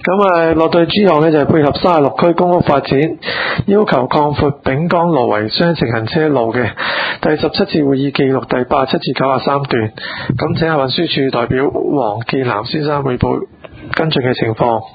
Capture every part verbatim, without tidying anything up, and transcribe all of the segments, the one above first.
咁啊，落對 G 項呢，就係配合三十六區公屋發展，要求擴闊丙江路為雙程行車路嘅。第十七次會議記錄第八十七至九十三段。咁請下運輸署代表黃建南先生匯報跟進嘅情況。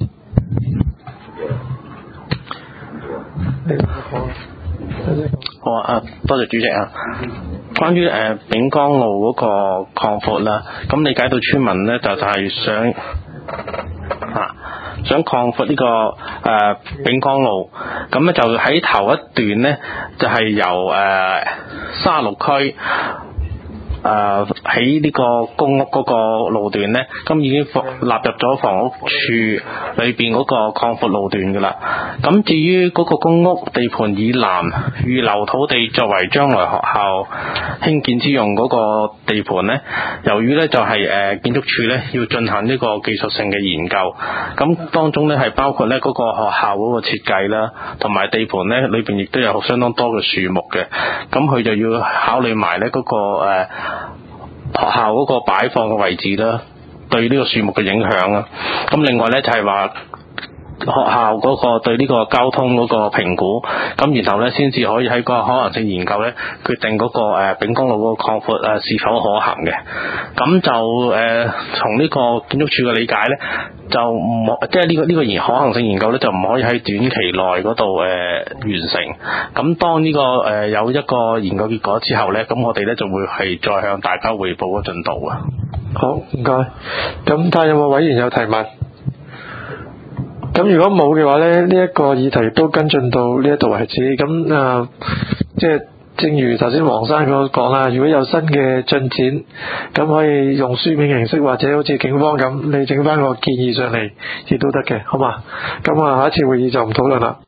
好啊，多謝主席啊。關於誒丙江路嗰個擴闊啦，咁理解到村民呢，就係、是、想啊想擴闊呢、這個誒、呃、丙江路，咁咧就喺頭一段呢，就係、是、由誒三十六區誒喺呢個公屋嗰個路段呢，咁已經納入咗房屋處裏邊嗰個擴闊路段㗎啦。咁至於嗰個公屋地盤以南預留土地作為將來學校興建之用嗰個地盤呢，由於呢就係、是、誒、呃、建築署呢要進行呢個技術性嘅研究，咁當中呢係包括呢嗰個學校嗰個設計啦，同埋地盤呢裏邊亦都有相當多嘅樹木嘅，咁佢就要考慮埋呢嗰個誒、呃、學校嗰個擺放嘅位置啦，對呢個樹木嘅影響啦。咁另外呢就係、是、話學校嗰個對呢個交通嗰個評估，咁然後呢先至可以喺個可能性研究呢決定嗰、那個誒、呃、丙江路嗰個擴闊誒是否可行嘅。咁就誒從呢個建築署嘅理解呢，就唔即係呢個呢、這個研可行性研究呢，就唔可以喺短期內嗰度誒完成。咁當呢、這個誒、呃、有一個研究結果之後呢，咁我哋呢就會係再向大家匯報個進度啊。 好，唔該。咁睇下有冇委員有提問？咁如果冇嘅話咧，呢、這、一個議題都跟進到呢一度為止。咁啊、呃，即係正如頭先黃生所講啦，如果有新嘅進展，咁可以用書面形式或者好似警方咁，你整翻個建議上嚟亦都得嘅，好嘛？咁啊，下一次會議就唔討論啦。